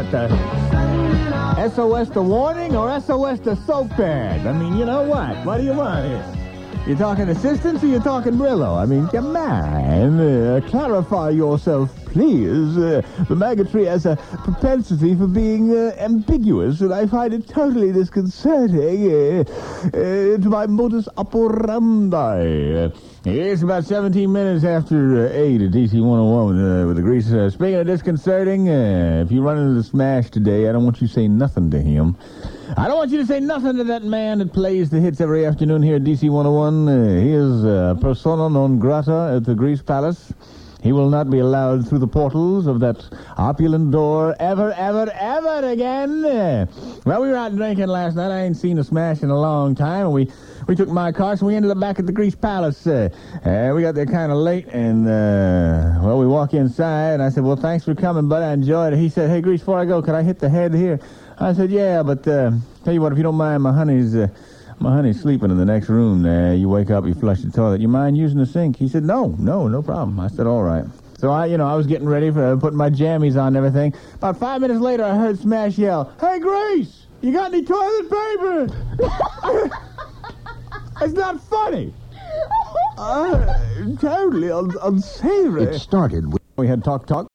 what, the SOS the warning or SOS the soap pad? I mean, you know what? What do you want here? You talking assistance or you talking Brillo? I mean, come on. Clarify yourself, please. The maggot tree has a propensity for being ambiguous, and I find it totally disconcerting to my modus operandi. It's about 17 minutes after 8 at DC 101 with the Grease. Speaking of disconcerting, if you run into the Smash today, I don't want you to say nothing to him. I don't want you to say nothing to that man that plays the hits every afternoon here at DC 101. He is persona non grata at the Grease Palace. He will not be allowed through the portals of that opulent door ever again. Well, we were out drinking last night. I ain't seen a Smash in a long time. We took my cars and we ended up back at the Grease Palace. We got there kind of late, and, well, we walk inside, and I said, well, thanks for coming, bud. I enjoyed it. He said, hey, Grease, before I go, could I hit the head here? I said, yeah, but tell you what, if you don't mind, my honey's sleeping in the next room. You wake up, you flush the toilet. You mind using the sink? He said, no problem. I said, all right. So I was getting ready for putting my jammies on and everything. About 5 minutes later, I heard Smash yell, hey, Grace, you got any toilet paper? It's not funny. Totally unsavory. It started with... We had talk.